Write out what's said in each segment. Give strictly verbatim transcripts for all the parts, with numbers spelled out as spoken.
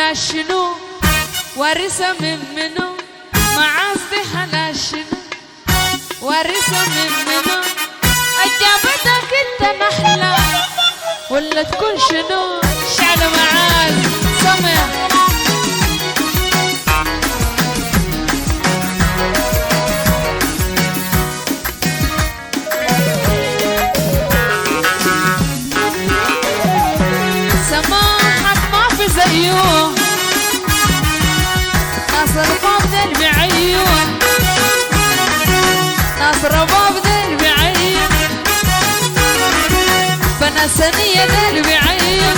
حلا شنو وارثة من منو معاصدي حلا شنو وارثة من منو أجابتك انت نحلة ولا تكون شنو شعل معاذ سمع سماحك ما في زيه ناصر باب ذل بعيون ناصر باب ذل بعيون بنا سنية ذل بعيون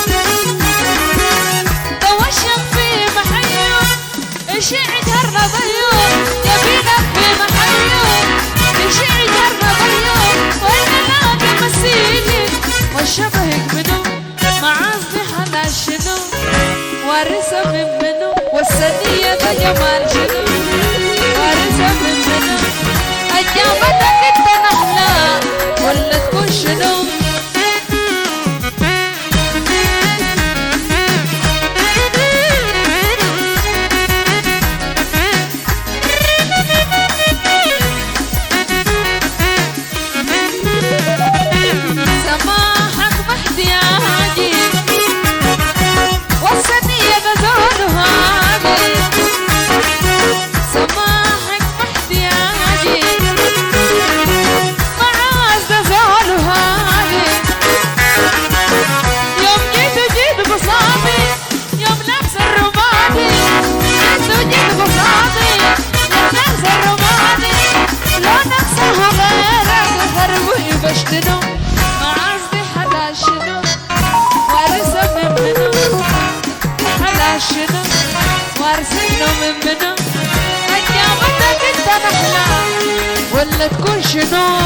توشم في محيون اشعي جرنا ضيون يبينك في محيون اشعي جرنا ضيون وانا لا تمثيلي وشبهك منو معاصدي حلا شنو وارثة من منو والسنية ذا جمال شنو وارثة من منو أجابتك انت نحلة ولا تكون شنو سماحك مهدي عادي والسنية ذا زولها عادي سماحك مهدي عادي معاذ ذا زولها عادي يوم جيت وجيت بصامي يوم لابس الرمادي جيت وجيت بصامي يوم لابس الرمادي لو نفسها غيرك غربي بشتنو معاصدي حلا شنو وارثة من منو حلا شنو وارثة من منو أجابتك انت نحلة ولا تكون شنو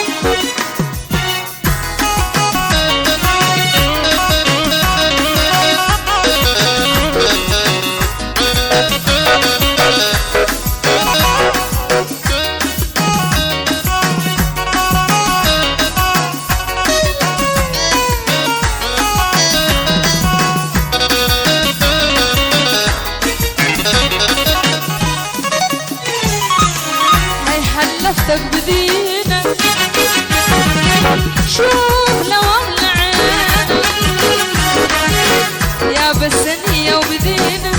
حلفتك بدينك شوف لو املى عينك يا بالسنية وبدينك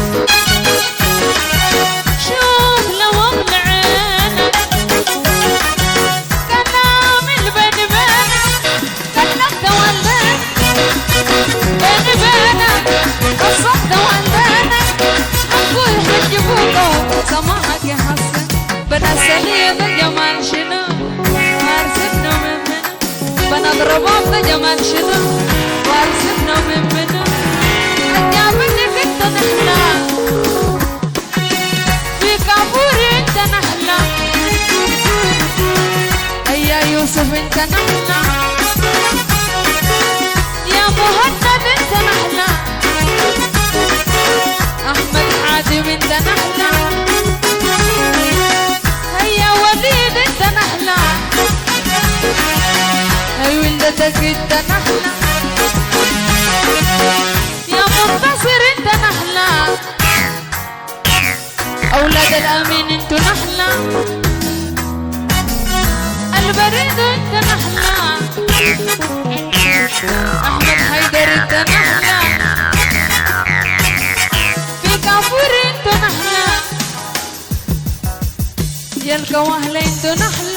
شوف لو املى عينك كان عامل بيني بينك كلمت والديك بيني بينك قصدت والدينك حقول حجبوك سماحك يا حسن بنا سنية ذا جمال شنو وارثتنا من منو بنا ضرباب ذا جمال شنو وارثتنا من منو أجابتك انت نحلة في كابوري انت نحلة يا يوسف انت نحلة يا مهند انت نحلة أحمد حاتم انت نحلة هيا وليد انت نحلة هي ولدتك انت نحلة يا منتصر انت نحلة اولاد الامين انتو نحلة البريد انت نحلة احمد حيدر انت نحلة في كافور انتو نحلة يا الكواهلة انتو نحلة